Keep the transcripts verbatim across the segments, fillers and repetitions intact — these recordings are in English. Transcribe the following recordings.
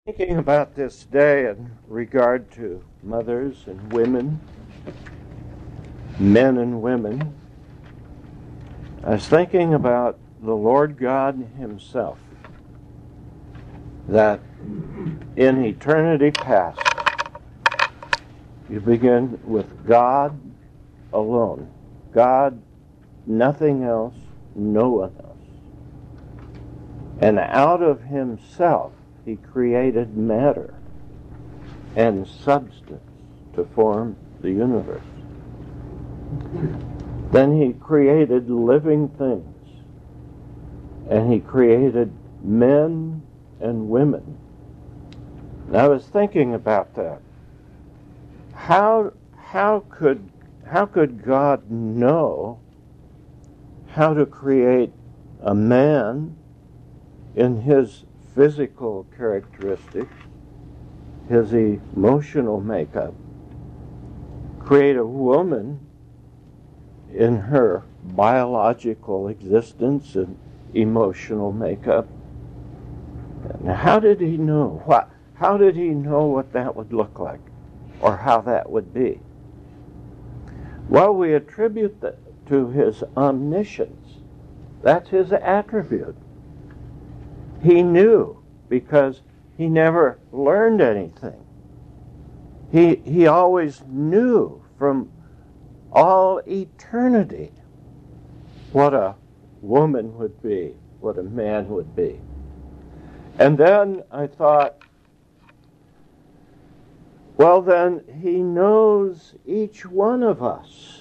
Thinking about this day in regard to mothers and women, men and women, I was thinking about the Lord God Himself, that in eternity past, you begin with God alone. God, nothing else, no one else. And out of Himself, He created matter and substance to form the universe. Then He created living things, and He created men and women. And I was thinking about that. How how could how could God know how to create a man in his physical characteristics, his emotional makeup, create a woman in her biological existence and emotional makeup? And how did He know? What? How did He know what that would look like, or how that would be? Well, we attribute that to His omniscience. That's His attribute. He knew because He never learned anything. He, he always knew from all eternity what a woman would be, what a man would be. And then I thought, well, then He knows each one of us.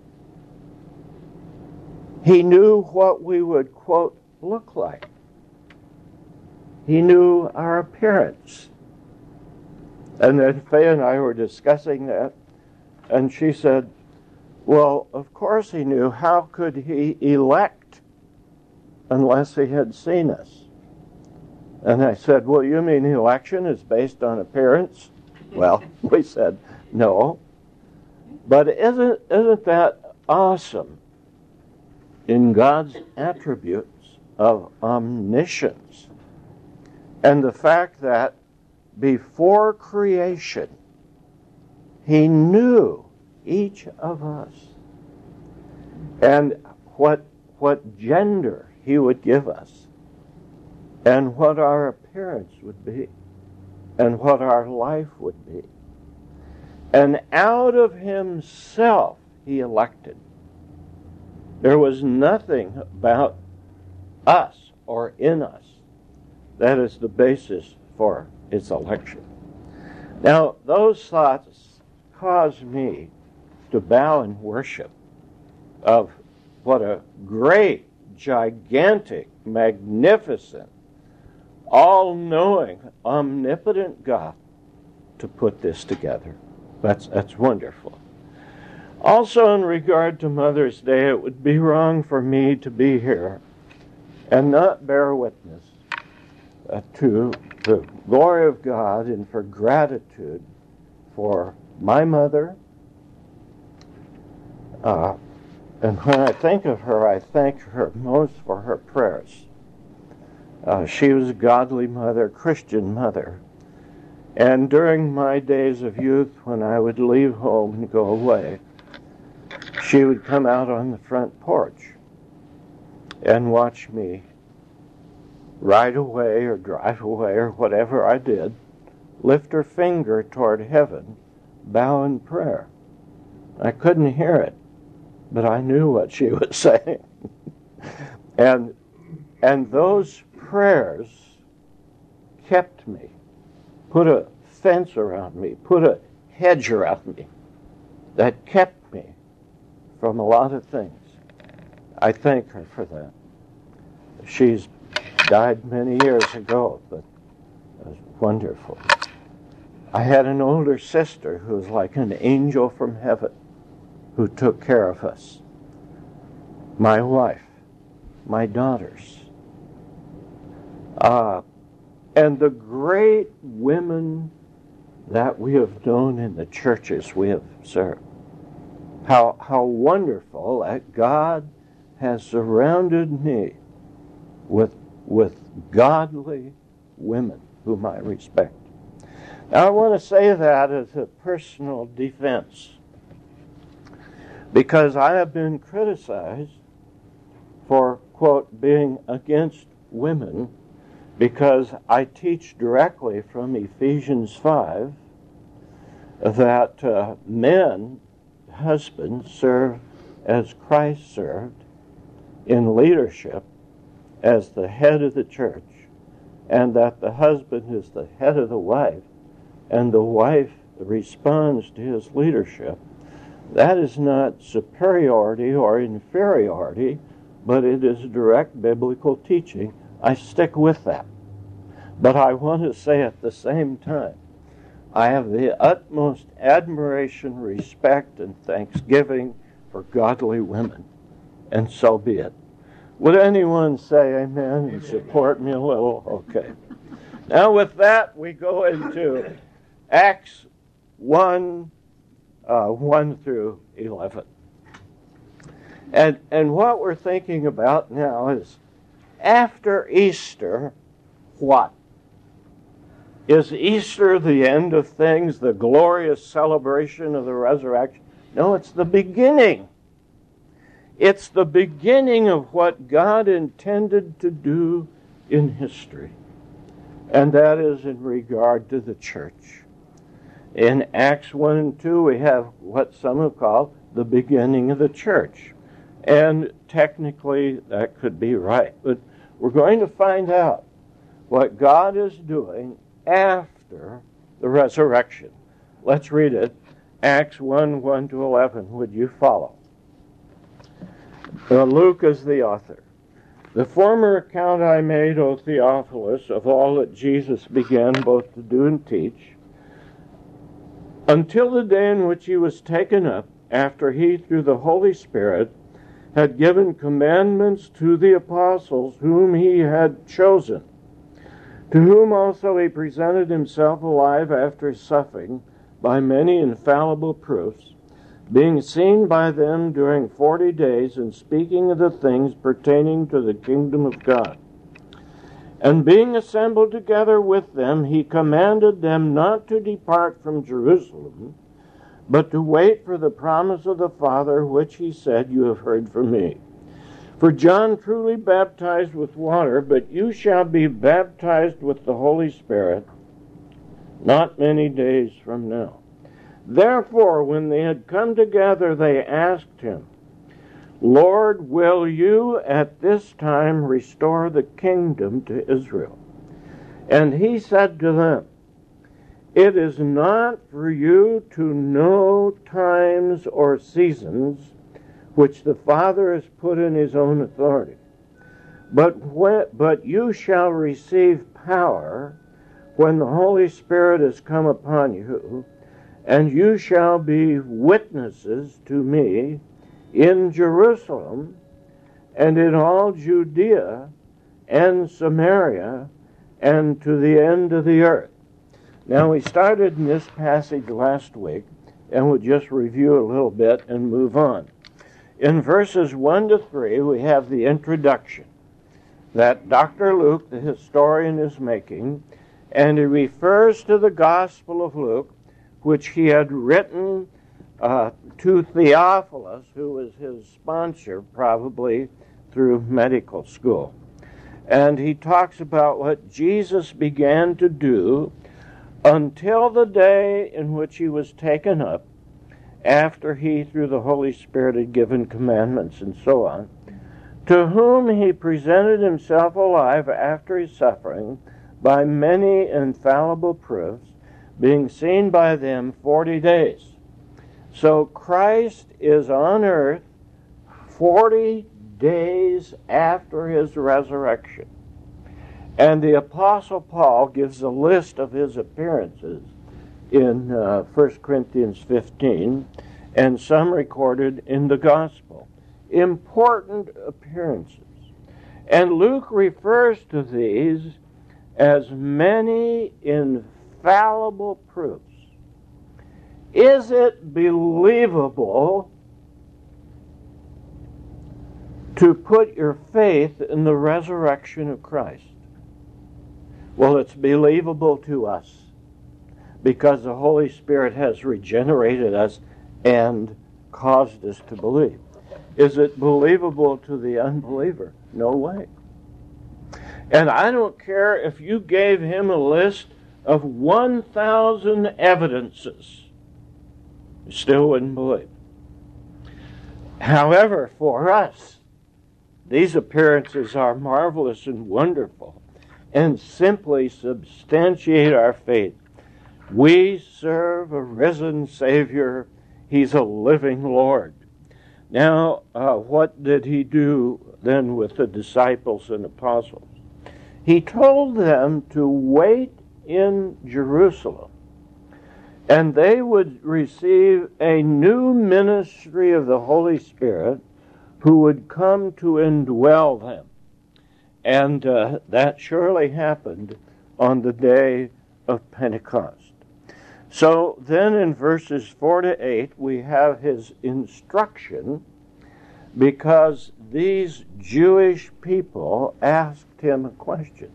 He knew what we would, quote, look like. He knew our appearance. And then Faye and I were discussing that, and she said, well, of course He knew. How could He elect unless He had seen us? And I said, well, you mean election is based on appearance? Well, we said, no. But isn't, isn't that awesome in God's attributes of omniscience? And the fact that before creation, He knew each of us, and what what gender He would give us, and what our appearance would be, and what our life would be. And out of Himself He elected. There was nothing about us or in us that is the basis for its election. Now, those thoughts caused me to bow in worship of what a great, gigantic, magnificent, all-knowing, omnipotent God to put this together. That's, that's wonderful. Also, in regard to Mother's Day, it would be wrong for me to be here and not bear witness Uh, to the glory of God and for gratitude for my mother. Uh, and when I think of her, I thank her most for her prayers. Uh, she was a godly mother, Christian mother. And during my days of youth, when I would leave home and go away, she would come out on the front porch and watch me ride away or drive away or whatever I did, lift her finger toward heaven, bow in prayer. I couldn't hear it, but I knew what she was saying. and and those prayers kept me, put a fence around me, put a hedge around me that kept me from a lot of things. I thank her for that. She's died many years ago, but it was wonderful. I had an older sister who was like an angel from heaven who took care of us. My wife, my daughters, uh, and the great women that we have known in the churches we have served. How, how wonderful that God has surrounded me with with godly women whom I respect. Now, I want to say that as a personal defense, because I have been criticized for, quote, being against women, because I teach directly from Ephesians five that uh, men, husbands, serve as Christ served in leadership as the head of the church, and that the husband is the head of the wife, and the wife responds to his leadership. That is not superiority or inferiority, but it is direct biblical teaching. I stick with that. But I want to say at the same time, I have the utmost admiration, respect, and thanksgiving for godly women, and so be it. Would anyone say amen and support me a little? Okay. Now with that, we go into Acts one, uh, one through eleven. And, and what we're thinking about now is, after Easter, what? Is Easter the end of things, the glorious celebration of the resurrection? No, it's the beginning. It's the beginning of what God intended to do in history. And that is in regard to the church. In Acts one and two, we have what some have called the beginning of the church. And technically, that could be right. But we're going to find out what God is doing after the resurrection. Let's read it. Acts one, one to eleven. Would you follow? Uh, Luke is the author. The former account I made, O Theophilus, of all that Jesus began both to do and teach, until the day in which he was taken up, after he, through the Holy Spirit, had given commandments to the apostles whom he had chosen, to whom also he presented himself alive after suffering by many infallible proofs, being seen by them during forty days, and speaking of the things pertaining to the kingdom of God. And being assembled together with them, he commanded them not to depart from Jerusalem, but to wait for the promise of the Father, which he said, You have heard from me. For John truly baptized with water, but you shall be baptized with the Holy Spirit not many days from now. Therefore, when they had come together, they asked him, Lord, will you at this time restore the kingdom to Israel? And he said to them, It is not for you to know times or seasons which the Father has put in his own authority, but when, but you shall receive power when the Holy Spirit has come upon you, and you shall be witnesses to me in Jerusalem and in all Judea and Samaria and to the end of the earth. Now, we started in this passage last week, and we'll just review a little bit and move on. In verses one to three, we have the introduction that Doctor Luke, the historian, is making, and he refers to the Gospel of Luke, which he had written uh, to Theophilus, who was his sponsor, probably through medical school. And he talks about what Jesus began to do until the day in which he was taken up, after he, through the Holy Spirit, had given commandments and so on, to whom he presented himself alive after his suffering by many infallible proofs, being seen by them forty days. So Christ is on earth forty days after his resurrection. And the Apostle Paul gives a list of his appearances in uh, First Corinthians fifteen, and some recorded in the Gospel. Important appearances. And Luke refers to these as many infallible proofs. Is it believable to put your faith in the resurrection of Christ? Well, it's believable to us because the Holy Spirit has regenerated us and caused us to believe. Is it believable to the unbeliever? No way. And I don't care if you gave him a list of one thousand evidences, he still wouldn't believe. However, for us, these appearances are marvelous and wonderful and simply substantiate our faith. We serve a risen Savior. He's a living Lord. Now, uh, what did he do then with the disciples and apostles? He told them to wait in Jerusalem, and they would receive a new ministry of the Holy Spirit who would come to indwell them. And uh, that surely happened on the day of Pentecost. So then in verses four to eight, we have his instruction, because these Jewish people asked him a question.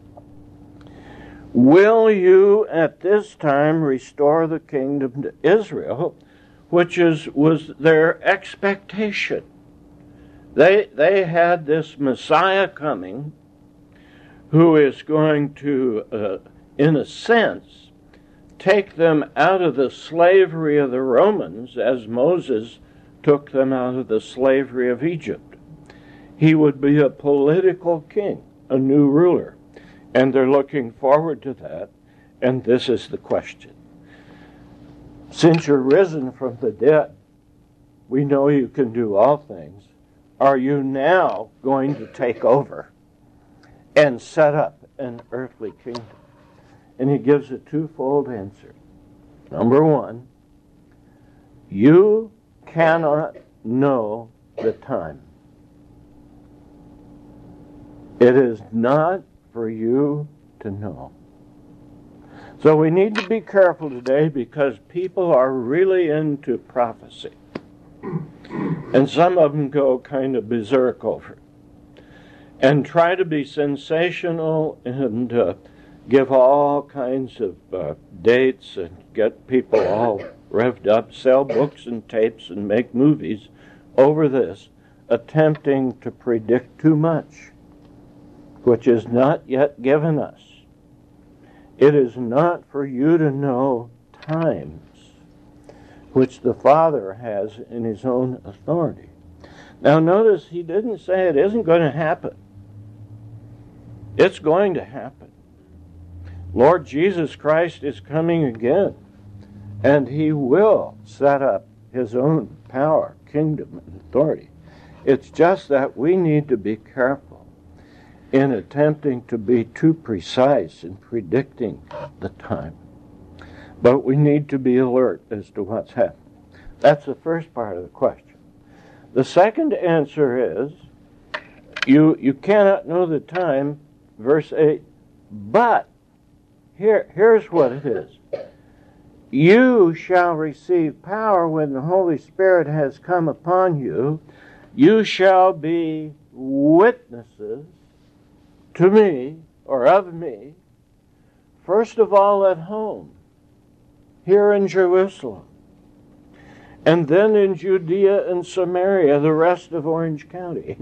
Will you at this time restore the kingdom to Israel, which is was their expectation? They, they had this Messiah coming who is going to, uh, in a sense, take them out of the slavery of the Romans as Moses took them out of the slavery of Egypt. He would be a political king, a new ruler. And they're looking forward to that. And this is the question. Since you're risen from the dead, we know you can do all things. Are you now going to take over and set up an earthly kingdom? And he gives a twofold answer. Number one, you cannot know the time. It is not for you to know. So we need to be careful today, because people are really into prophecy. And some of them go kind of berserk over it and try to be sensational and uh, give all kinds of uh, dates and get people all revved up, sell books and tapes and make movies over this, attempting to predict too much, which is not yet given us. It is not for you to know times which the Father has in his own authority. Now notice he didn't say it isn't going to happen. It's going to happen. Lord Jesus Christ is coming again, and he will set up his own power, kingdom, and authority. It's just that we need to be careful in attempting to be too precise in predicting the time. But we need to be alert as to what's happening. That's the first part of the question. The second answer is, you, you cannot know the time, verse eight, but here, here's what it is. You shall receive power when the Holy Spirit has come upon you. You shall be witnesses to me, or of me, first of all at home, here in Jerusalem, and then in Judea and Samaria, the rest of Orange County,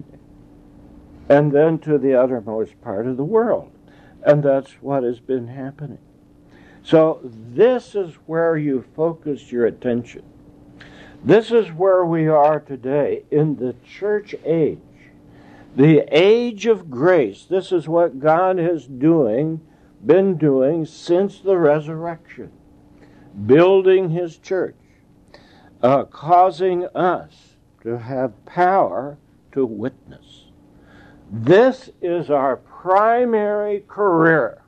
and then to the uttermost part of the world. And that's what has been happening. So this is where you focus your attention. This is where we are today in the church age, the age of grace. This is what God has doing, been doing since the resurrection, building his church, uh, causing us to have power to witness. This is our primary career.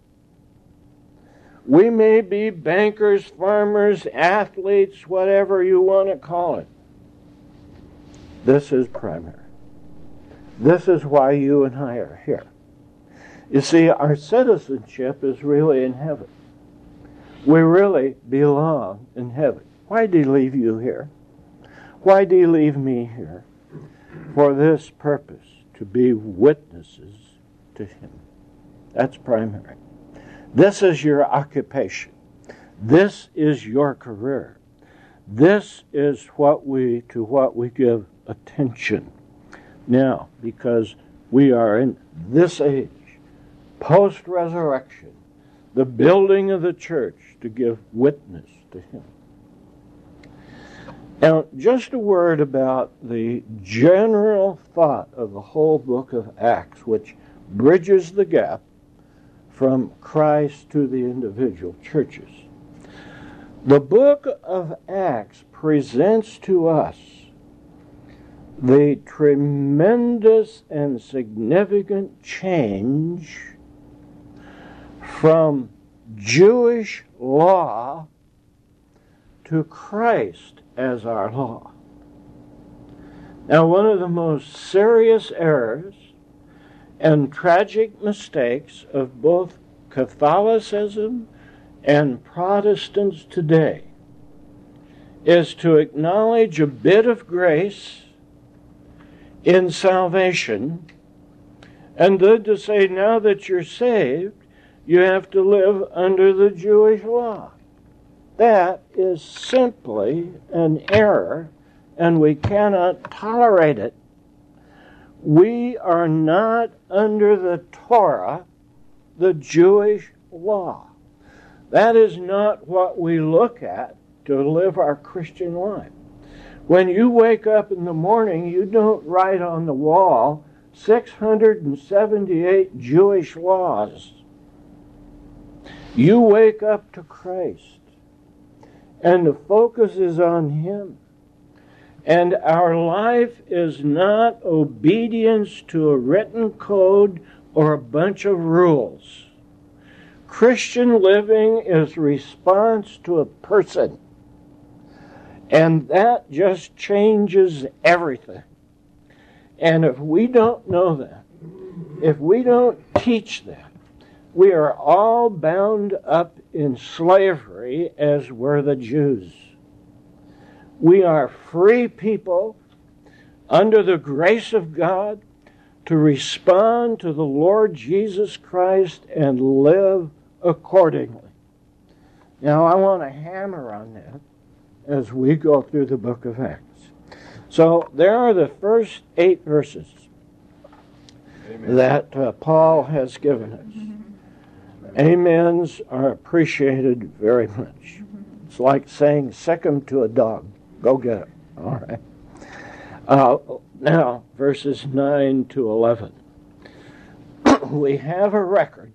We may be bankers, farmers, athletes, whatever you want to call it. This is primary. This is why you and I are here. You see, our citizenship is really in heaven. We really belong in heaven. Why did he leave you here? Why did he leave me here? For this purpose, to be witnesses to him. That's primary. This is your occupation. This is your career. This is what we to what we give attention. Now, because we are in this age, post-resurrection, the building of the church to give witness to him. Now, just a word about the general thought of the whole book of Acts, which bridges the gap from Christ to the individual churches. The book of Acts presents to us the tremendous and significant change from Jewish law to Christ as our law. Now, one of the most serious errors and tragic mistakes of both Catholicism and Protestants today is to acknowledge a bit of grace in salvation and then to say, now that you're saved, you have to live under the Jewish law. That is simply an error, and we cannot tolerate it. We are not under the Torah, the Jewish law. That is not what we look at to live our Christian life. When you wake up in the morning, you don't write on the wall six hundred seventy-eight Jewish laws. You wake up to Christ, and the focus is on him. And our life is not obedience to a written code or a bunch of rules. Christian living is response to a person. And that just changes everything. And if we don't know that, if we don't teach that, we are all bound up in slavery as were the Jews. We are free people under the grace of God to respond to the Lord Jesus Christ and live accordingly. Now, I want to hammer on that as we go through the book of Acts. So there are the first eight verses Amen. that uh, Paul has given us. Amens are appreciated very much. It's like saying sick 'em to a dog. Go get it. All right. Uh, now, verses nine to eleven. We have a record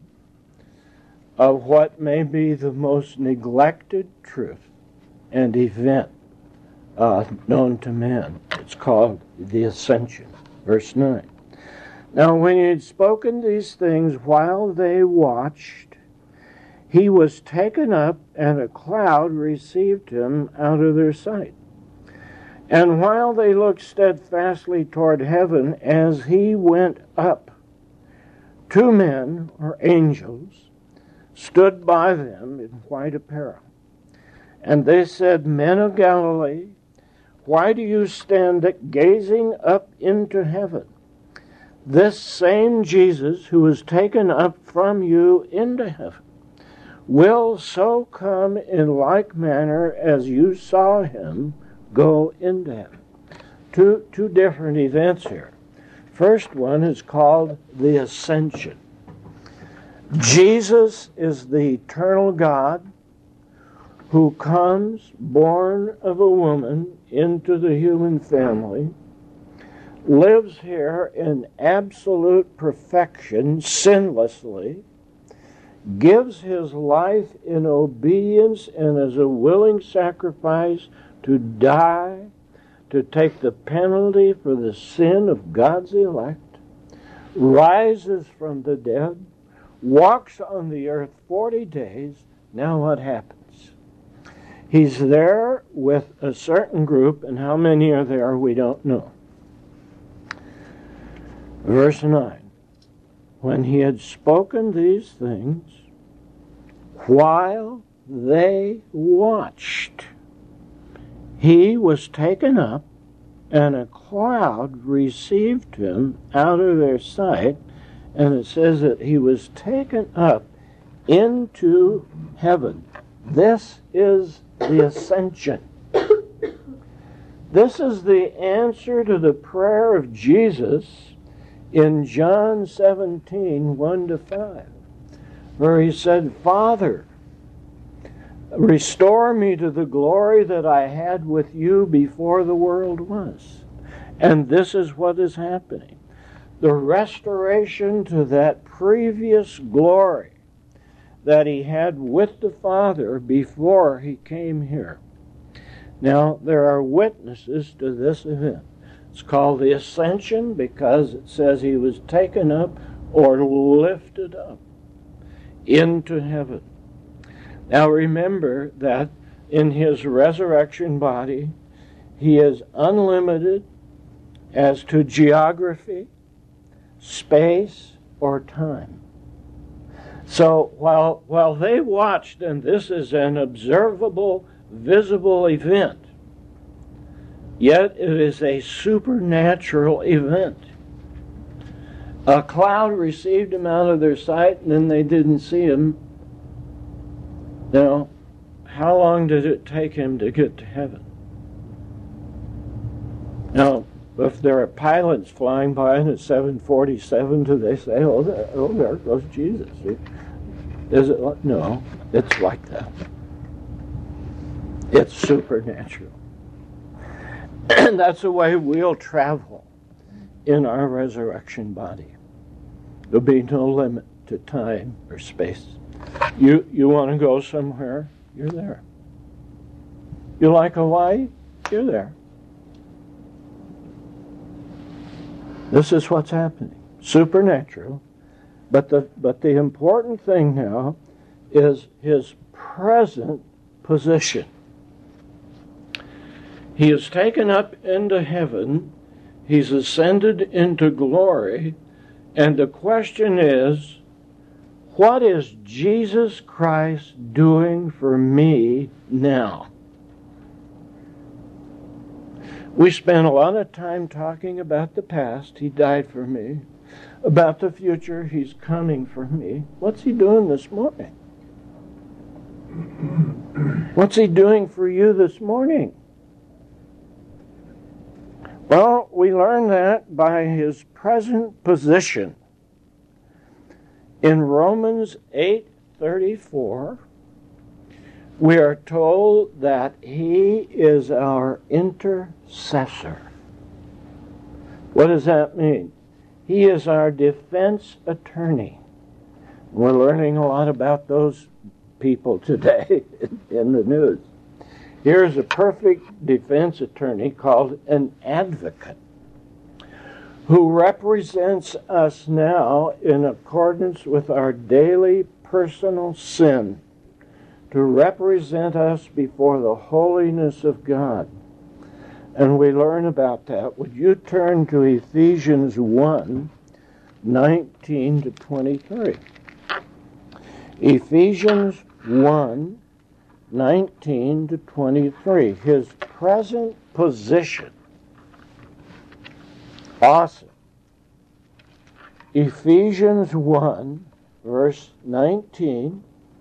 of what may be the most neglected truth and event uh, known to man. It's called the Ascension. Verse nine. Now, when he had spoken these things while they watched, he was taken up, and a cloud received him out of their sight. And while they looked steadfastly toward heaven as he went up, two men, or angels, stood by them in white apparel. And they said, Men of Galilee, why do you stand gazing up into heaven? This same Jesus who was taken up from you into heaven will so come in like manner as you saw him go into heaven. Two, two different events here. First one is called the Ascension. Jesus is the eternal God who comes, born of a woman, into the human family, lives here in absolute perfection, sinlessly, gives his life in obedience and as a willing sacrifice to die, to take the penalty for the sin of God's elect, rises from the dead, walks on the earth forty days. Now what happens? He's there with a certain group, and how many are there we don't know. Verse nine. When he had spoken these things, while they watched, he was taken up, and a cloud received him out of their sight. And it says that he was taken up into heaven. This is the ascension. This is the answer to the prayer of Jesus in John seventeen, one to five, where he said, Father, restore me to the glory that I had with you before the world was. And this is what is happening. The restoration to that previous glory that he had with the Father before he came here. Now, there are witnesses to this event. It's called the Ascension because it says he was taken up or lifted up into heaven. Now, remember that in his resurrection body, he is unlimited as to geography, space, or time. So while, while they watched, and this is an observable, visible event, yet it is a supernatural event. A cloud received him out of their sight, and then they didn't see him. Now, how long did it take him to get to heaven? Now, if there are pilots flying by in a seven forty-seven, do they say, oh, there, oh, there goes Jesus? Is it like, no, it's like that. It's supernatural. And that's the way we'll travel in our resurrection body. There'll be no limit to time or space. You you want to go somewhere, you're there. You like Hawaii, you're there. This is what's happening. Supernatural. But the but the important thing now is his present position. He is taken up into heaven. He's ascended into glory. And the question is, what is Jesus Christ doing for me now? We spent a lot of time talking about the past. He died for me. About the future, he's coming for me. What's he doing this morning? What's he doing for you this morning? Well, we learn that by his present position. In Romans eight thirty-four, we are told that he is our intercessor. What does that mean? He is our defense attorney. We're learning a lot about those people today in the news. Here's a perfect defense attorney called an advocate who represents us now in accordance with our daily personal sin to represent us before the holiness of God. And we learn about that. Would you turn to Ephesians one, nineteen to twenty-three. Ephesians one, nineteen to twenty-three. His present position. Awesome. Ephesians one, verse nineteen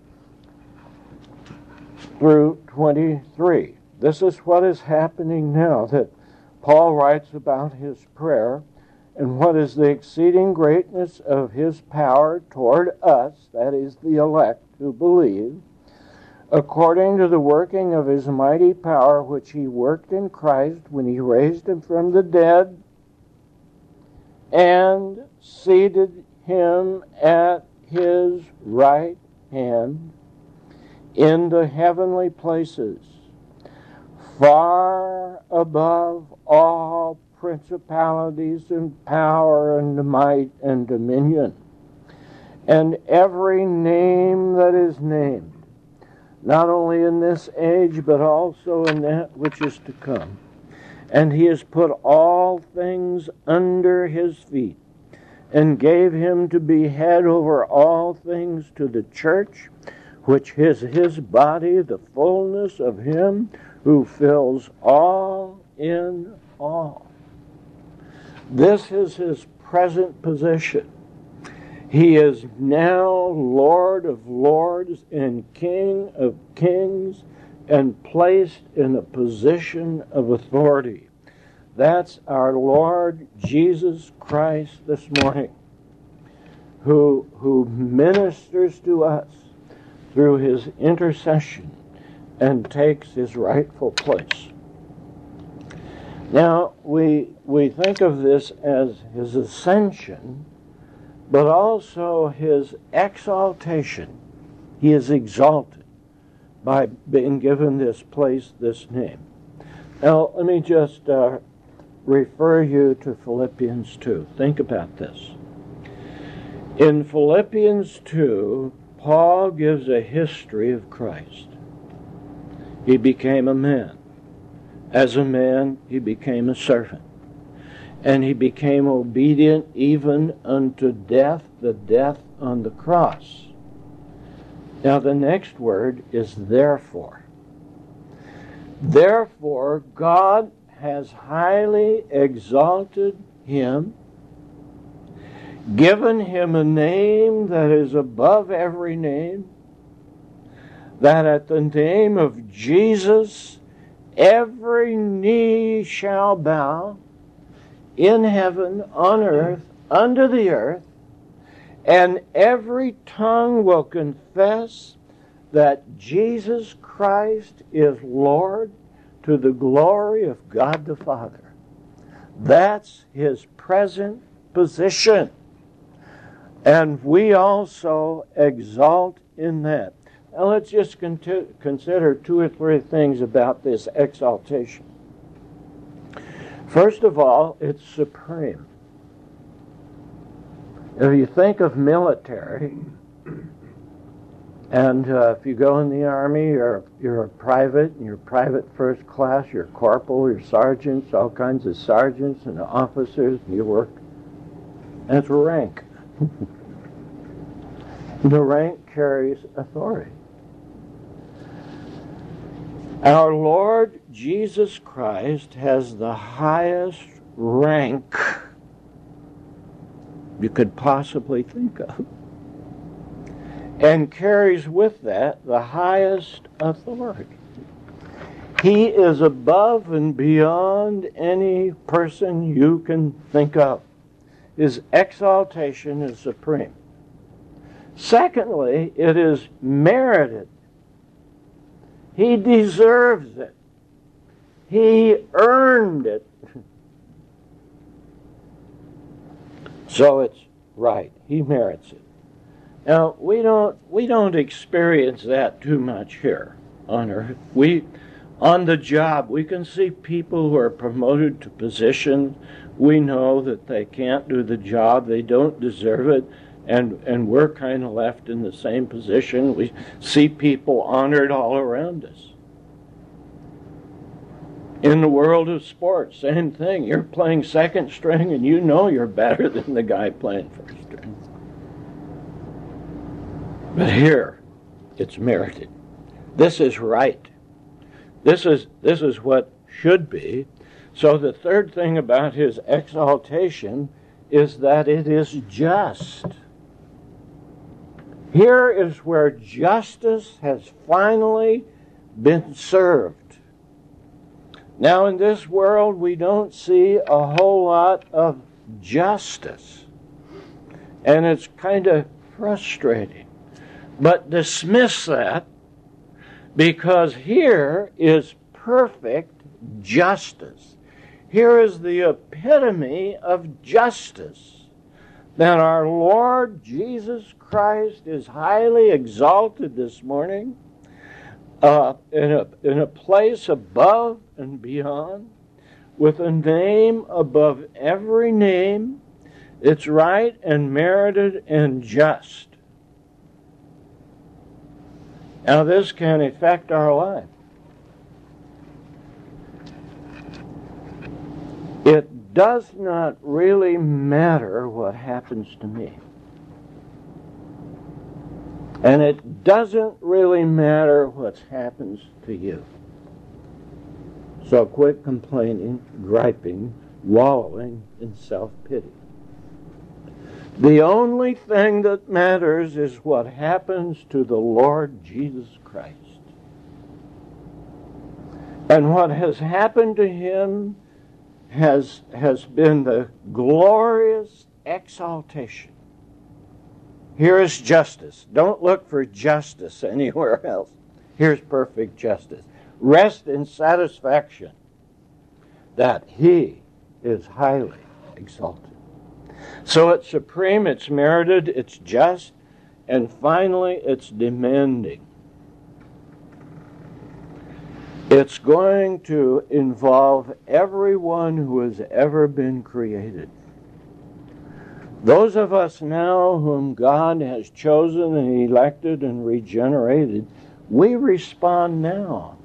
through twenty-three. This is what is happening now that Paul writes about his prayer and what is the exceeding greatness of his power toward us, that is the elect who believe, according to the working of his mighty power which he worked in Christ when he raised him from the dead and seated him at his right hand in the heavenly places, far above all principalities and power and might and dominion, and every name that is named, not only in this age, but also in that which is to come. And he has put all things under his feet, and gave him to be head over all things to the church, which is his body, the fullness of him who fills all in all. This is his present position. He is now Lord of lords and King of kings and placed in a position of authority. That's our Lord Jesus Christ this morning, who, who ministers to us through his intercession and takes his rightful place. Now, we, we think of this as his ascension, but also his exaltation. He is exalted by being given this place, this name. Now, let me just uh, refer you to Philippians two. Think about this. In Philippians two, Paul gives a history of Christ. He became a man. As a man, he became a servant. And he became obedient even unto death, the death on the cross. Now the next word is therefore. Therefore, God has highly exalted him, given him a name that is above every name, that at the name of Jesus every knee shall bow, in heaven, on earth, under the earth, and every tongue will confess that Jesus Christ is Lord, to the glory of God the Father. That's his present position. And we also exalt in that. Now let's just con- consider two or three things about this exaltation. First of all, it's supreme. If you think of military, and uh, if you go in the Army, you're, you're a private, and you're private first class, you're corporal, you're sergeants, all kinds of sergeants and officers, and you work. That's rank. The rank carries authority. Our Lord Jesus Christ has the highest rank you could possibly think of, and carries with that the highest authority. He is above and beyond any person you can think of. His exaltation is supreme. Secondly, it is merited. He deserves it. He earned it. So it's right. He merits it. Now, we don't we don't experience that too much here on earth. We, on the job, we can see people who are promoted to positions. We know that they can't do the job. They don't deserve it. And, and we're kind of left in the same position. We see people honored all around us. In the world of sports, same thing. You're playing second string and you know you're better than the guy playing first string. But here, it's merited. This is right. This is, this is what should be. So the third thing about his exaltation is that it is just. Here is where justice has finally been served. Now, in this world, we don't see a whole lot of justice. And it's kind of frustrating. But dismiss that, because here is perfect justice. Here is the epitome of justice. That our Lord Jesus Christ is highly exalted this morning, uh, in a, in a place above and beyond, with a name above every name. It's right and merited and just. Now this can affect our life. It does not really matter what happens to me. And it doesn't really matter what happens to you. So quit complaining, griping, wallowing in self-pity. The only thing that matters is what happens to the Lord Jesus Christ. And what has happened to him has, has been the glorious exaltation. Here is justice. Don't look for justice anywhere else. Here's perfect justice. Rest in satisfaction that he is highly exalted. So it's supreme, it's merited, it's just, and finally it's demanding. It's going to involve everyone who has ever been created. Those of us now whom God has chosen and elected and regenerated, we respond now.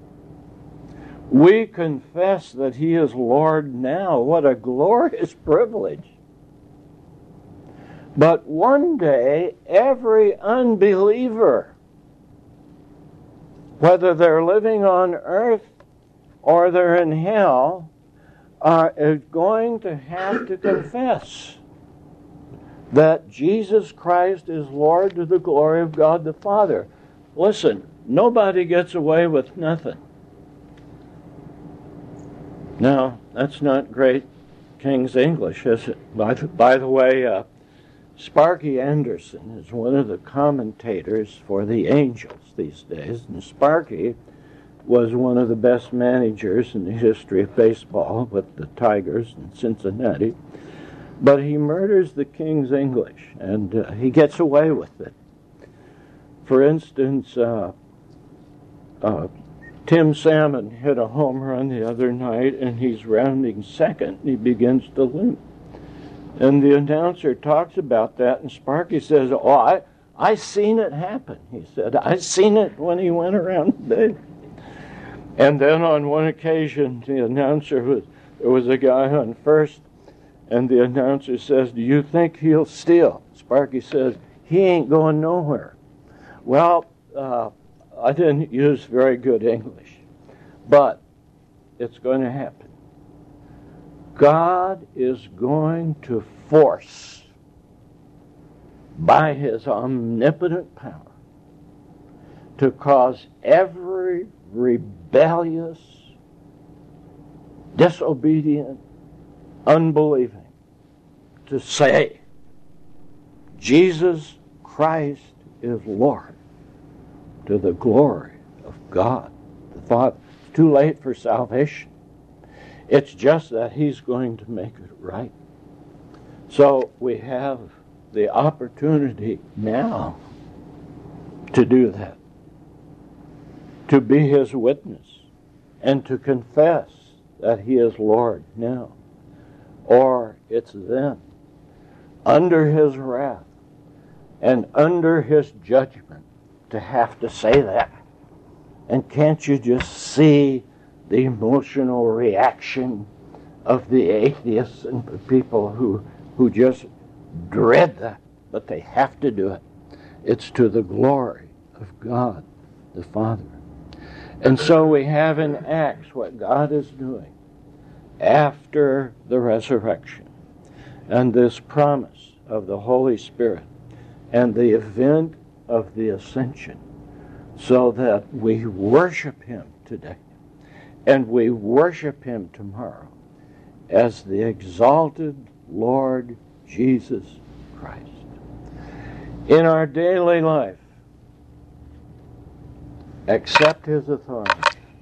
We confess that he is Lord now. What a glorious privilege. But one day, every unbeliever, whether they're living on earth or they're in hell, are, is going to have to confess that Jesus Christ is Lord to the glory of God the Father. Listen, nobody gets away with nothing. Now, that's not great King's English, is it? By the, by the way, uh, Sparky Anderson is one of the commentators for the Angels these days, and Sparky was one of the best managers in the history of baseball with the Tigers in Cincinnati. But he murders the King's English, and uh, he gets away with it. For instance, uh, uh, Tim Salmon hit a home run the other night, and he's rounding second, and he begins to limp. And the announcer talks about that, and Sparky says, oh, I, I seen it happen. He said, I seen it when he went around the base. And then on one occasion, the announcer was, there was a guy on first, and the announcer says, do you think he'll steal? Sparky says, he ain't going nowhere. Well, uh, I didn't use very good English, but it's going to happen. God is going to force, by his omnipotent power, to cause every rebellious, disobedient, unbelieving to say, Jesus Christ is Lord, to the glory of God the Father. It's too late for salvation. It's just that he's going to make it right. So we have the opportunity now to do that, to be his witness, and to confess that he is Lord now. Or it's then, under his wrath and under his judgment, to have to say that. And can't you just see the emotional reaction of the atheists and the people who, who just dread that, but they have to do it. It's to the glory of God the Father. And so we have in Acts what God is doing after the resurrection, and this promise of the Holy Spirit, and the event of the ascension, so that we worship him today, and we worship him tomorrow as the exalted Lord Jesus Christ. In our daily life, accept his authority.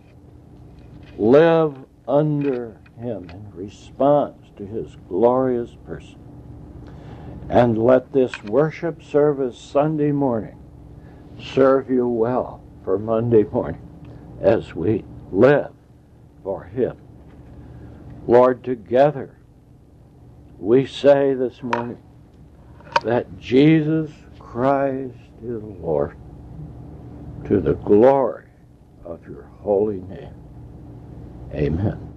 Live under him in response to his glorious person. And let this worship service Sunday morning serve you well for Monday morning as we live for him. Lord, together we say this morning that Jesus Christ is Lord, to the glory of your holy name. Amen.